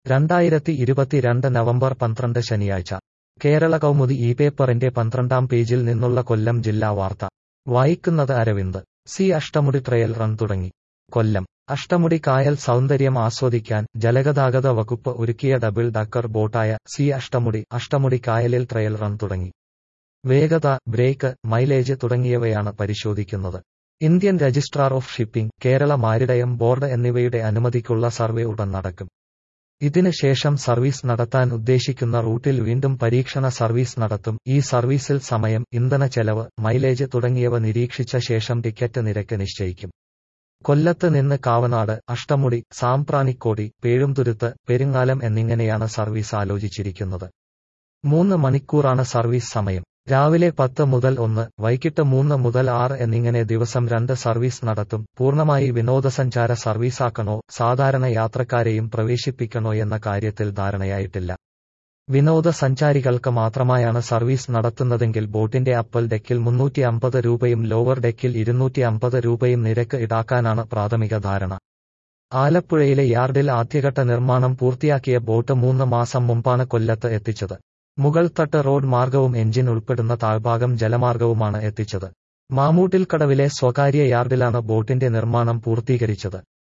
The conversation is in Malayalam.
2022 നവംബർ 12 ശനിയാഴ്ച കേരള കൗമുദി ഈ പേപ്പറിന്റെ 12-ാം പേജിൽ നിന്നുള്ള കൊല്ലം ജില്ലാ വാർത്ത വായിക്കുന്നത് Aravind. See Ashtamudi trial run തുടങ്ങി. കൊല്ലം അഷ്ടമുടി കായൽ സൗന്ദര്യം ആസ്വദിക്കാൻ ജലഗതാഗത വകുപ്പ് ഒരുക്കിയ ഡബിൾ ഡക്കർ ബോട്ടായ സി അഷ്ടമുടി കായലിൽ ട്രയൽ റൺ തുടങ്ങി. വേഗത, ബ്രേക്ക്, മൈലേജ് തുടങ്ങിയവയാണ് പരിശോധിക്കുന്നത്. Indian registrar of shipping, Kerala maritime board എന്നിവയുടെ അനുമതിക്കുള്ള സർവേ ഉടൻ നടക്കും. ഇതിന് ശേഷം സർവീസ് നടത്താൻ ഉദ്ദേശിക്കുന്ന റൂട്ടിൽ വീണ്ടും പരീക്ഷണ സർവീസ് നടത്തും. ഈ സർവീസിൽ സമയം, ഇന്ധന ചെലവ്, മൈലേജ് തുടങ്ങിയവ നിരീക്ഷിച്ച ശേഷം ടിക്കറ്റ് നിരക്ക് നിശ്ചയിക്കും. കൊല്ലത്ത് നിന്ന് കാവനാട്, അഷ്ടമുടി, സാമ്പ്രാണിക്കോടി, പേഴുംതുരുത്ത്, പെരിങ്ങാലം എന്നിങ്ങനെയാണ് സർവീസ് ആലോചിച്ചിരിക്കുന്നത്. 3 മണിക്കൂറാണ് സർവീസ് സമയം. രാവിലെ 10 മുതൽ 1, വൈകിട്ട് 3 മുതൽ 6 എന്നിങ്ങനെ ദിവസം 2 സർവീസ് നടത്തും. പൂർണ്ണമായി വിനോദസഞ്ചാര സർവീസാക്കണോ സാധാരണ യാത്രക്കാരെയും പ്രവേശിപ്പിക്കണോ എന്ന കാര്യത്തിൽ ധാരണയായിട്ടില്ല. വിനോദസഞ്ചാരികൾക്ക് മാത്രമായാണ് സർവീസ് നടത്തുന്നതെങ്കിൽ ബോട്ടിന്റെ അപ്പർ ഡെക്കിൽ 350 രൂപയും ലോവർ ഡെക്കിൽ 250 രൂപയും നിരക്ക് ഈടാക്കാനാണ് പ്രാഥമിക ധാരണ. ആലപ്പുഴയിലെ യാർഡിൽ ആദ്യഘട്ട നിർമ്മാണം പൂർത്തിയാക്കിയ ബോട്ട് 3 മാസം മുമ്പാണ് കൊല്ലത്ത് എത്തിച്ചത്. മുകൾത്തട്ട് റോഡ് മാർഗവും എഞ്ചിൻ ഉൾപ്പെടുന്ന താഴ്ഭാഗം ജലമാർഗവുമാണ് എത്തിച്ചത്. മാമൂട്ടിൽക്കടവിലെ സ്വകാര്യ യാർഡിലാണ് ബോട്ടിന്റെ നിർമ്മാണം പൂർത്തീകരിച്ചത്.